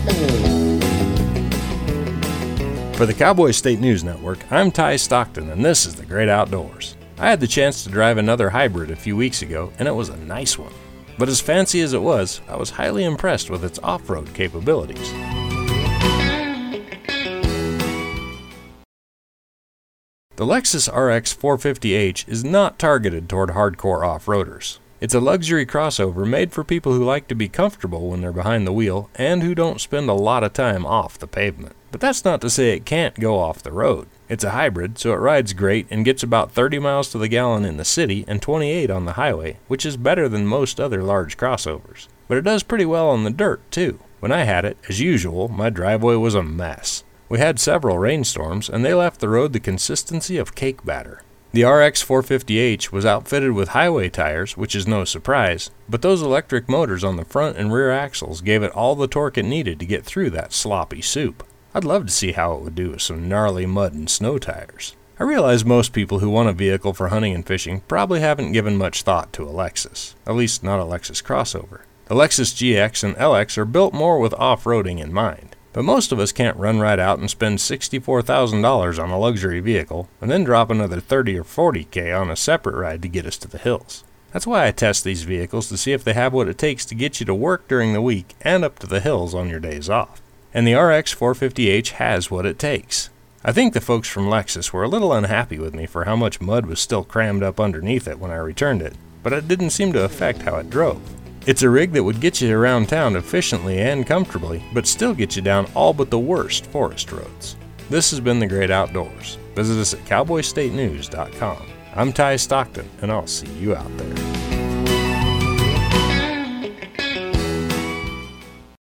For the Cowboy State News Network, I'm Ty Stockton, and this is The Great Outdoors. I had the chance to drive another hybrid a few weeks ago, and it was a nice one. But as fancy as it was, I was highly impressed with its off-road capabilities. The Lexus RX 450h is not targeted toward hardcore off-roaders. It's a luxury crossover made for people who like to be comfortable when they're behind the wheel and who don't spend a lot of time off the pavement. But that's not to say it can't go off the road. It's a hybrid, so it rides great and gets about 30 miles to the gallon in the city and 28 on the highway, which is better than most other large crossovers. But it does pretty well on the dirt, too. When I had it, as usual, my driveway was a mess. We had several rainstorms, and they left the road the consistency of cake batter. The RX 450h was outfitted with highway tires, which is no surprise, but those electric motors on the front and rear axles gave it all the torque it needed to get through that sloppy soup. I'd love to see how it would do with some gnarly mud and snow tires. I realize most people who want a vehicle for hunting and fishing probably haven't given much thought to a Lexus, at least not a Lexus crossover. The Lexus GX and LX are built more with off-roading in mind. But most of us can't run right out and spend $64,000 on a luxury vehicle and then drop another $30,000 or $40,000 on a separate ride to get us to the hills. That's why I test these vehicles to see if they have what it takes to get you to work during the week and up to the hills on your days off. And the RX 450h has what it takes. I think the folks from Lexus were a little unhappy with me for how much mud was still crammed up underneath it when I returned it, but it didn't seem to affect how it drove. It's a rig that would get you around town efficiently and comfortably, but still get you down all but the worst forest roads. This has been The Great Outdoors. Visit us at cowboystatenews.com. I'm Ty Stockton, and I'll see you out there.